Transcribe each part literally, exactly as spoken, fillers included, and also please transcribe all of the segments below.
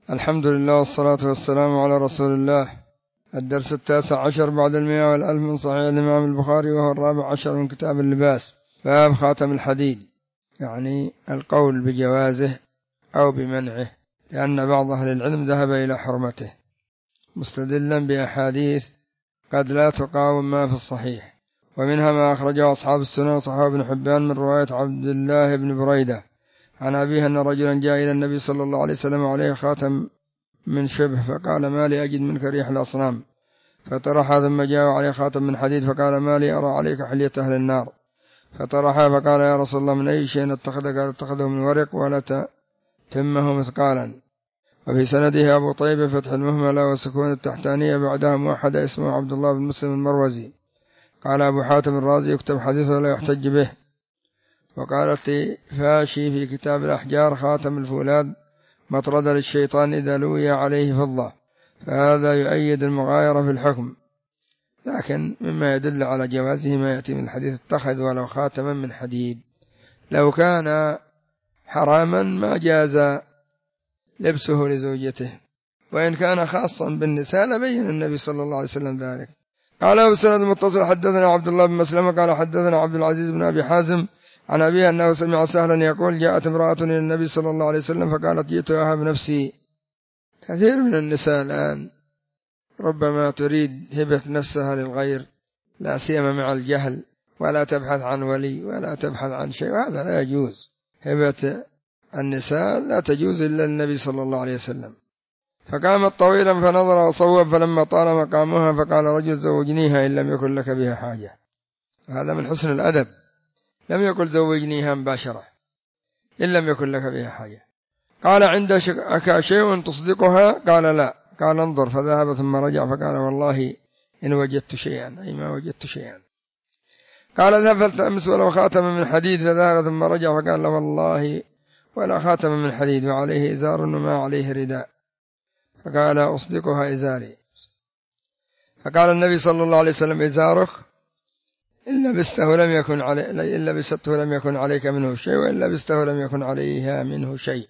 الحمد لله والصلاة والسلام على رسول الله. الدرس التاسع عشر بعد المئة والألف من صحيح الإمام البخاري، وهو الرابع عشر من كتاب اللباس. باب خاتم الحديد، يعني القول بجوازه أو بمنعه، لأن بعض أهل العلم ذهب إلى حرمته مستدلا بأحاديث قد لا تقاوم ما في الصحيح، ومنها ما أخرجه أصحاب السنن وصحابه ابن حبان من رواية عبد الله بن بريدة عن أبيه أن رجلا جاء إلى النبي صلى الله عليه وسلم عليه خاتم من شبه، فقال: ما لي أجد منك ريح الأصنام، فطرح، ثم جاء عليه خاتم من حديد، فقال: ما لي أرى عليك حلية أهل النار، فطرح، فقال: يا رسول الله من أي شيء اتخذ؟ قال: اتخذه من ورق ولا تمه مثقالا. وفي سنده أبو طيب فتح المهملة وسكون التحتانية بعدها موحدة اسمه عبد الله بن مسلم المروزي. قال أبو حاتم الرازي: يكتب حديثه ولا يحتج به. وقالت فاشي في كتاب الأحجار: خاتم الفولاذ مطرد للشيطان إذا لوي عليه فضة، فهذا يؤيد المغايرة في الحكم، لكن مما يدل على جوازه ما يأتي من الحديث: اتخذ ولو خاتما من حديد. لو كان حراما ما جاز لبسه لزوجته، وإن كان خاصا بالنساء لبين النبي صلى الله عليه وسلم ذلك. قال أبو السند المتصل: حدثنا عبد الله بن مسلمة قال حدثنا عبد العزيز بن أبي حازم عن أبيه أنه سمع سهلا يقول: جاءت امرأة إلى النبي صلى الله عليه وسلم فقالت: جئت أهب نفسي. كثير من النساء الآن ربما تريد هبة نفسها للغير، لا سيما مع الجهل، ولا تبحث عن ولي ولا تبحث عن شيء، وهذا لا يجوز. هبة النساء لا تجوز إلا النبي صلى الله عليه وسلم. فقامت طويلا فنظر وصوب، فلما طال مقامها فقال رجل: زوجنيها إن لم يكن لك بها حاجة. هذا من حسن الأدب، لم يقل زوجنيها مباشرة إن لم يكن لك بها حاجة. قال: عندك شيء تصدقها؟ قال: لا. قال: انظر. فذهب ثم رجع فقال: والله إن وجدت شيئا، أي ما وجدت شيئا. قال: اذهب فالتمس ولو خاتم من حديد. فذهب ثم رجع فقال: لا والله ولا خاتم من حديد، وعليه إزار وما عليه رداء. فقال: أصدقها إزاري. فقال النبي صلى الله عليه وسلم: إزارك إن لبسته لم يكن علي إن لبسته لم يكن عليك منه شيء، وإن لبسته لم يكن عليها منه شيء.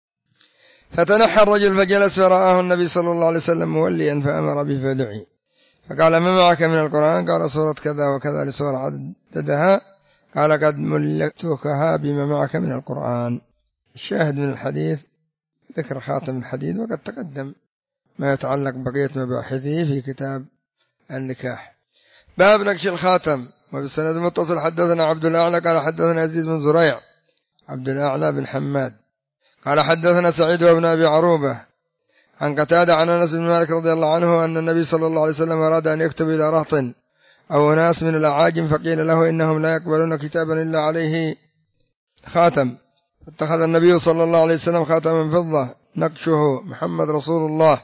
فتنحى الرجل فجلس، فرآه النبي صلى الله عليه وسلم موليا فأمر به فدعي. فقال: ما معك من القرآن؟ قال: سورة كذا وكذا لسورة عددها. قال: قد ملكتكها بما معك من القرآن. الشاهد من الحديث ذكر خاتم الحديد، وقد تقدم ما يتعلق بقية مباحثه في كتاب النكاح. باب نقش الخاتم. وبالسند المتصل حدثنا عبد الأعلى قال حدثنا يزيد بن زريع عبد الأعلى بن حماد قال حدثنا سعيد وابن أبي عروبة عن قتادة عن أنس بن مالك رضي الله عنه أن النبي صلى الله عليه وسلم أراد أن يكتب إلى رهط أو ناس من الأعاجم، فقيل له: إنهم لا يقبلون كتابا إلا عليه خاتم. فاتخذ النبي صلى الله عليه وسلم خاتما فضة نقشه محمد رسول الله،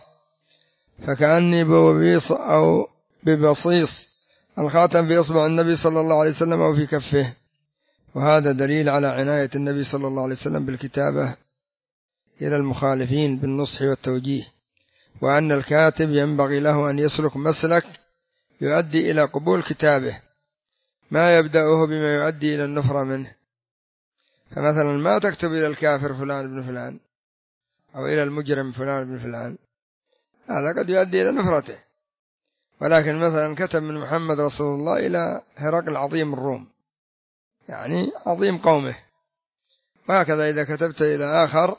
فكأني بوبيص أو ببصيص الخاتم في إصبع النبي صلى الله عليه وسلم أو في كفه. وهذا دليل على عناية النبي صلى الله عليه وسلم بالكتابة إلى المخالفين بالنصح والتوجيه، وأن الكاتب ينبغي له أن يسلك مسلك يؤدي إلى قبول كتابه، ما يبدأه بما يؤدي إلى النفرة منه. فمثلا ما تكتب إلى الكافر فلان ابن فلان، أو إلى المجرم فلان ابن فلان، هذا قد يؤدي إلى نفرته. ولكن مثلا كتب من محمد رسول الله إلى هرقل عظيم الروم، يعني عظيم قومه، وهكذا إذا كتبت إلى آخر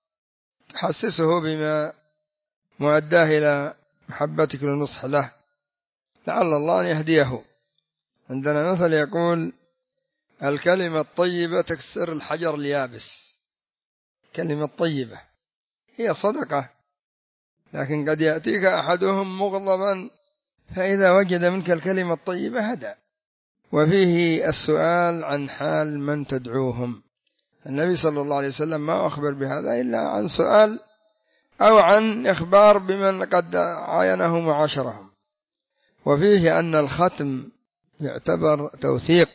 تحسسه بما مؤداه إلى محبتك للنصح له، لعل الله أن يهديه. عندنا مثل يقول: الكلمة الطيبة تكسر الحجر اليابس. كلمة طيبة هي صدقة، لكن قد يأتيك أحدهم مغضبا، فإذا وجد منك الكلمة الطيبة هدى. وفيه السؤال عن حال من تدعوهم. النبي صلى الله عليه وسلم ما أخبر بهذا إلا عن سؤال أو عن إخبار بمن قد عاينه معاشرهم. وفيه أن الختم يعتبر توثيق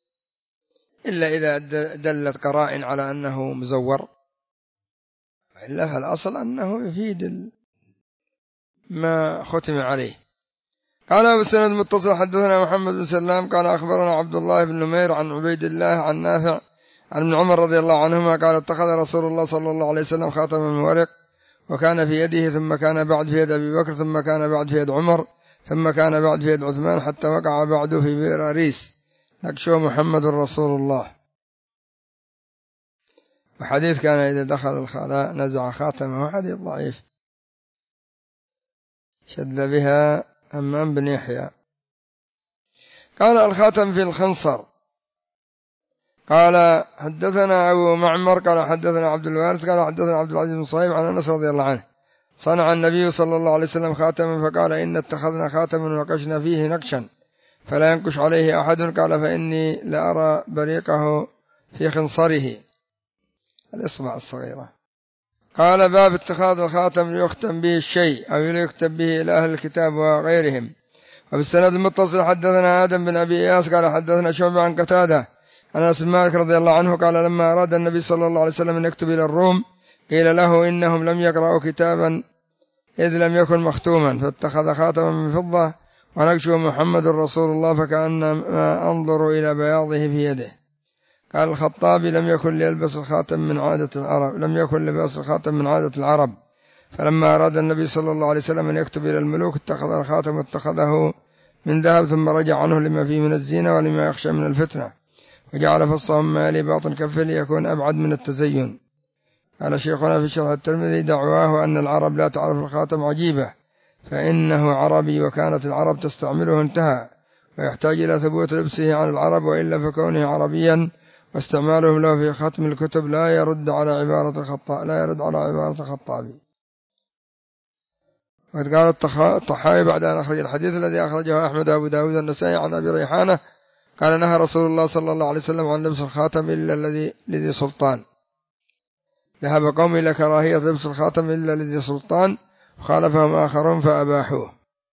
إلا إذا دلت قرائن على أنه مزور، إلا فالأصل أنه يفيد ما ختم عليه. قال أبو السند المتصل حدثنا محمد بن سلام قال أخبرنا عبد الله بن نمير عن عبيد الله عن نافع عن ابن عمر رضي الله عنهما قال: اتخذ رسول الله صلى الله عليه وسلم خاتما من ورق وكان في يده، ثم كان بعد في يد أبي بكر، ثم كان بعد في يد عمر، ثم كان بعد في يد عثمان، حتى وقع بعده في بئر أريس، نقشه محمد رسول الله. وحديث كان إذا دخل الخلاء نزع خاتمه، حديث ضعيف، شد بها همام بن يحيى. قال الخاتم في الخنصر. قال حدثنا أبو معمر قال حدثنا عبد الوارث قال حدثنا عبد العزيز بن صهيب عن أنس رضي الله عنه: صنع النبي صلى الله عليه وسلم خاتما فقال: إن اتخذنا خاتما ونقشنا فيه نقشا فلا ينقش عليه أحد. قال: فإني لأرى بريقه في خنصره، الإصبع الصغيرة. قال: باب اتخاذ الخاتم ليختم به الشيء أو ليكتب به إلى أهل الكتاب وغيرهم. وبالسند المتصل حدثنا آدم بن أبي إياس قال حدثنا شعبة عن قتادة عن أنس بن مالك رضي الله عنه قال: لما أراد النبي صلى الله عليه وسلم أن يكتب إلى الروم قيل له إنهم لم يقرأوا كتابا إذ لم يكن مختوما، فاتخذ خاتما من فضة ونقشه محمد رسول الله، فكأنما أنظر إلى بياضه في يده. قال الخطابي: لم يكن ليلبس الخاتم من عادة العرب لم يكن لباس الخاتم من عادة العرب فلما أراد النبي صلى الله عليه وسلم أن يكتب إلى الملوك اتخذ الخاتم واتخذه من ذهب، ثم رجع عنه لما فيه من الزينة ولما يخشى من الفتنة، وجعل فصه ما يلي باطن كفه ليكون أبعد من التزين. قال شيخنا في شرح الترمذي: دعواه أن العرب لا تعرف الخاتم عجيبة، فإنه عربي وكانت العرب تستعمله انتهى، ويحتاج إلى ثبوت لبسه عن العرب، وإلا فكونه عربيا واستعمالهم له في ختم الكتب لا يرد على عبارة الخطاب لا يرد على عبارة الخطابي. وقد قال الطحاوي بعد أن أخرج الحديث الذي أخرجه أحمد وأبو داود والنسائي عن أبي ريحانة قال: نهى رسول الله صلى الله عليه وسلم عن لبس الخاتم إلا الذي لذي سلطان. ذهب قوم إلى كراهية لبس الخاتم إلا لذي سلطان، وخالفهم آخرون فأباحوه.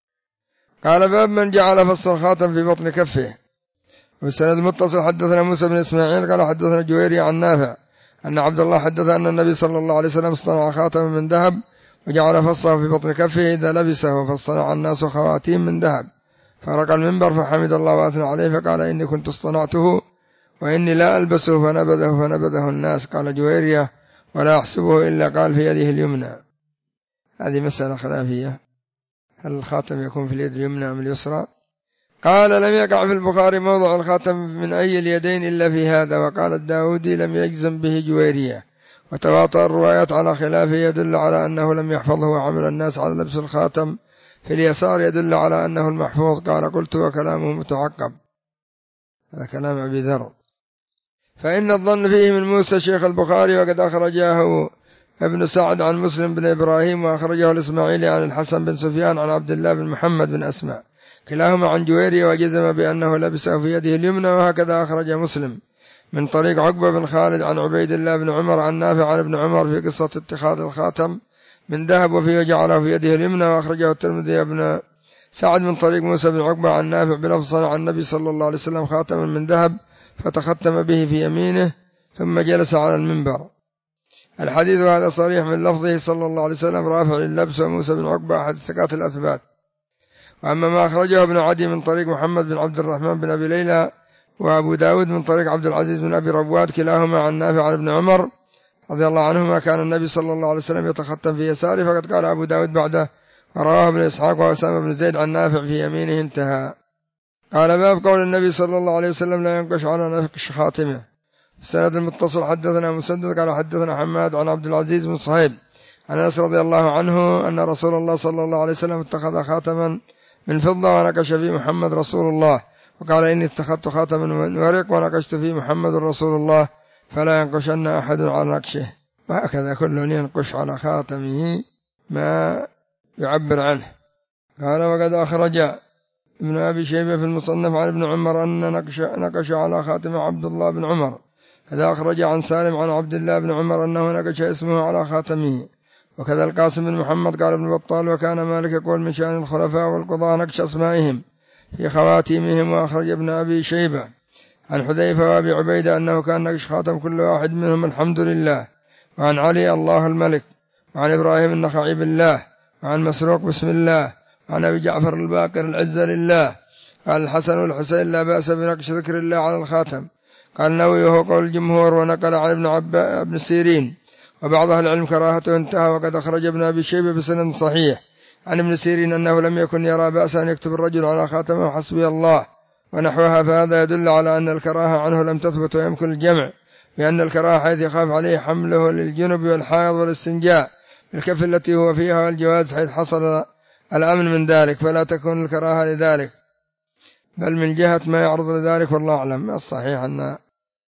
قال: باب من جعل فص الخاتم في بطن كفه. والسند المتصل حدثنا موسى بن إسماعيل قال حدثنا جويري عن نافع أن عبد الله حدث أن النبي صلى الله عليه وسلم اصطنع خاتما من ذهب وجعل فصه في بطن كفه إذا لبسه، فاصطنع الناس خواتيم من ذهب، فرق المنبر فحمد الله وأثنى عليه فقال: إني كنت اصطنعته وإني لا ألبسه، فنبذه فنبذه الناس. قال جويرية: ولا أحسبه إلا قال في يده اليمنى. هذه مسألة خلافية، هل الخاتم يكون في اليد اليمنى أم اليسرى؟ قال: لم يقع في البخاري موضع الخاتم من أي اليدين إلا في هذا. وقال الداودي: لم يجزم به جويرية، وتواطأ الروايات على خلافه يدل على أنه لم يحفظه، وعمل الناس على لبس الخاتم في اليسار يدل على أنه المحفوظ. قال: قلت: وكلامه متعقب. هذا كلام أبي ذر. فإن الظن فيه من موسى شيخ البخاري، وقد أخرجاه ابن سعد عن مسلم بن إبراهيم، وأخرجه الإسماعيلي عن الحسن بن سفيان عن عبد الله بن محمد بن أسماء كلاهما عن جويري، وجزم بأنه لبسه في يده اليمنى. وهكذا أخرج مسلم من طريق عقبة بن خالد عن عبيد الله بن عمر عن نافع عن ابن عمر في قصة اتخاذ الخاتم من ذهب وفيه جعله في يده اليمنى. وأخرجه الترمذي ابن سعد من طريق موسى بن عقبة عن نافع بلفظ: صنع النبي صلى الله عليه وسلم خاتما من ذهب فتختم به في يمينه ثم جلس على المنبر. الحديث هذا صريح من لفظه صلى الله عليه وسلم رافع اللبس، وموسى بن عقبة أحد الثقات الأثبات. وأما ما أخرجه ابن عدي من طريق محمد بن عبد الرحمن بن أبي ليلى وأبو داود من طريق عبد العزيز بن أبي رواد كلاهما عن نافع عن ابن عمر رضي الله عنهما كان النبي صلى الله عليه وسلم يتختم في يساره. فقد قال أبو داود بعده: ورواه ابن إسحاق وأسامة بن زيد عن نافع في يمينه، انتهى. قال: باب قول النبي صلى الله عليه وسلم: لا ينقش على نقش خاتمه. السند المتصل حدثنا مسدد قال حدثنا حماد عن عبد العزيز بن صهيب عن أنس رضي الله عنه أن رسول الله صلى الله عليه وسلم اتخذ خاتما من فضة ونقش فيه محمد رسول الله، وقال: إني اتخذت خاتما من ورق ونقشت فيه محمد رسول الله، فلا ينقشن أحد على نقشه. وهكذا كل ينقش على خاتمه ما يعبر عنه. قال: وقد أخرج ابن أبي شيبة في المصنف عن ابن عمر أن نقش, نقش على خاتم عبد الله بن عمر. كذا أخرج عن سالم عن عبد الله بن عمر أنه نقش اسمه على خاتمه. وكذا القاسم بن محمد قال ابن بطال: وكان مالك يقول من شأن الخلفاء والقضاة نقش أسمائهم في خواتيمهم. وأخرج ابن أبي شيبة عن حذيفة وأبي عبيدة أنه كان نقش خاتم كل واحد منهم الحمد لله، وعن علي الله الملك، وعن إبراهيم النخعي بالله، وعن مسروق بسم الله، وعن أبي جعفر الباقر العزة لله. قال الحسن والحسين: لا بأس بنقش ذكر الله على الخاتم. قال النووي: وهو قول الجمهور. ونقل عن ابن عباس بن سيرين وبعض أهل العلم كراهته انتهى. وقد أخرج ابن أبي شيبة بسند صحيح عن ابن سيرين أنه لم يكن يرى بأس أن يكتب الرجل على خاتمه حسبي الله ونحوها، فهذا يدل على أن الكراهة عنه لم تثبت ويمكن الجمع، لأن الكراهة حيث يخاف عليه حمله للجنب والحائض والاستنجاء بالكف التي هو فيها، والجواز حيث حصل الأمن من ذلك، فلا تكون الكراهة لذلك بل من جهة ما يعرض لذلك، والله أعلم. الصحيح أن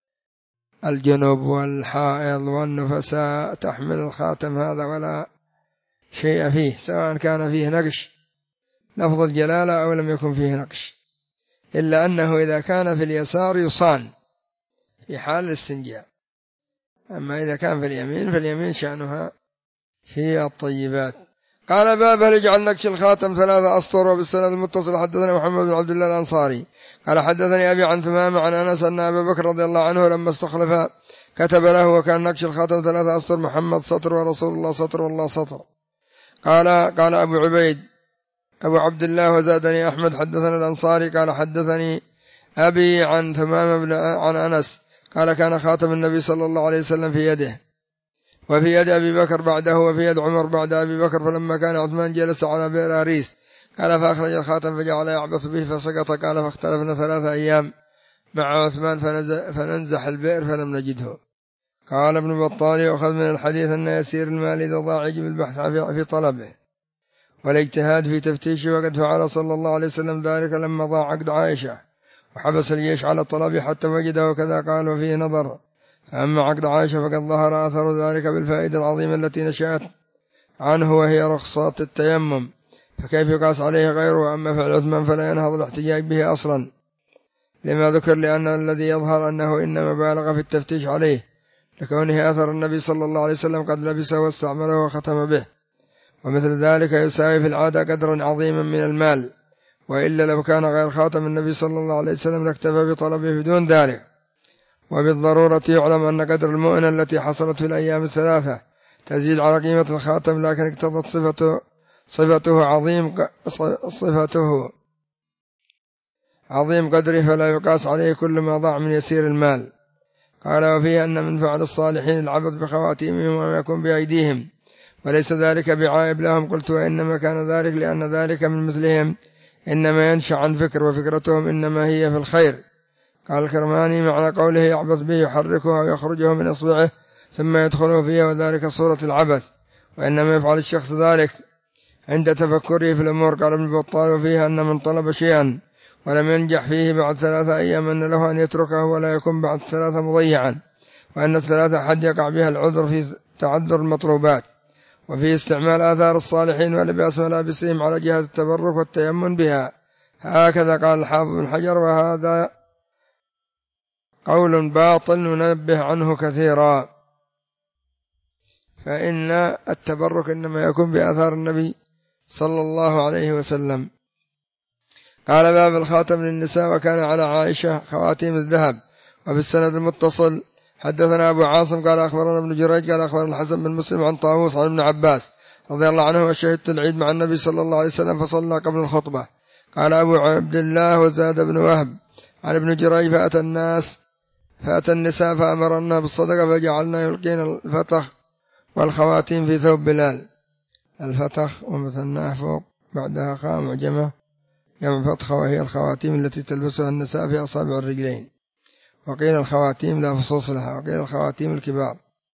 الجنوب والحائض والنفساء تحمل الخاتم هذا ولا شيء فيه، سواء كان فيه نقش لفظ الجلالة أو لم يكن فيه نقش، إلا أنه إذا كان في اليسار يصان في حال الاستنجاء، أما إذا كان في اليمين فاليمين شأنها في الطيبات. قال باب هل يجعل نقش الخاتم ثلاثة أسطر. وبالسند المتصل حدثنا محمد بن عبد الله الأنصاري قال حدثني أبي عن ثمامة عن أنس أن أبا بكر رضي الله عنه لما استخلف كتب له وكان نقش الخاتم ثلاثة أسطر، محمد سطر ورسول الله سطر والله سطر. قال قال أبو عبيد أبو عبد الله وزادني أحمد حدثنا الأنصاري قال حدثني أبي عن ثمامة بن عن أنس قال كان خاتم النبي صلى الله عليه وسلم في يده وفي يد أبي بكر بعده وفي يد عمر بعد أبي بكر، فلما كان عثمان جلس على بئر أريس قال فأخرج الخاتم فجعل يعبث به فسقط، قال فاختلفنا ثلاثة أيام مع عثمان فننزح البئر فلم نجده. قال ابن بطال يؤخذ من الحديث أن يسير المال إذا ضاع يجب البحث في طلبه والاجتهاد في تفتيشه، وقد فعل صلى الله عليه وسلم ذلك لما ضاع عقد عائشة وحبس الجيش على طلبه حتى وجده، وكذا قال وفيه نظر. أما عقد عائشة فقد ظهر أثر ذلك بالفائدة العظيمة التي نشأت عنه وهي رخصات التيمم، فكيف يقاس عليه غيره؟ أما فعل عثمان فلا ينهض الاحتجاج به أصلا لما ذكر، لأن الذي يظهر أنه إنما بالغ في التفتيش عليه لكونه أثر النبي صلى الله عليه وسلم قد لبسه واستعمله وختم به، ومثل ذلك يساوي في العادة قدرا عظيما من المال، وإلا لو كان غير خاتم النبي صلى الله عليه وسلم لاكتفى بطلبه بدون ذلك. وبالضرورة يعلم أن قدر المؤنة التي حصلت في الأيام الثلاثة تزيد على قيمة الخاتم، لكن اقتضت صفته صفته عظيم صفته عظيم قدره فلا يقاس عليه كل ما ضاع من يسير المال. قال وفيه أن من فعل الصالحين العبث بخواتيمهم وما يكون بأيديهم وليس ذلك بعائب لهم. قلت وإنما كان ذلك لأن ذلك من مثلهم إنما ينشأ عن فكر وفكرتهم إنما هي في الخير. قال الكرماني معنى قوله يعبث به يحركه أو يخرجه من إصبعه ثم يدخله فيها وذلك صورة العبث، وإنما يفعل الشخص ذلك عند تفكره في الأمور. قال ابن بطال وفيها أن من طلب شيئا ولم ينجح فيه بعد ثلاثة أيام أن له أن يتركه ولا يكون بعد ثلاثة مضيعا، وأن الثلاثة حد يقع بها العذر في تعذر المطلوبات. وفي استعمال آثار الصالحين ولباس ملابسهم على جهة التبرك والتيمن بها، هكذا قال الحافظ بن حجر، وهذا قول باطل ننبه عنه كثيرا، فإن التبرك إنما يكون بآثار النبي صلى الله عليه وسلم. قال باب الخاتم للنساء وكان على عائشة خواتيم الذهب. وبالسند المتصل حدثنا أبو عاصم قال أخبرنا ابن جريج قال أخبرنا الحسن بن مسلم عن طاووس عن ابن عباس رضي الله عنه وشهدت العيد مع النبي صلى الله عليه وسلم فصلى قبل الخطبة. قال أبو عبد الله وزاد بن وهب عن ابن جريج فأتى الناس فأتى النساء فأمرنا بالصدقة فجعلنا يلقين الفتخ والخواتيم في ثوب بلال. الفتخ ومثناه فوق بعدها خاء معجمة جمع فتخة، وهي الخواتيم التي تلبسها النساء في أصابع الرجلين، وقيل الخواتيم لا فصوص لها، وقيل الخواتيم الكبار.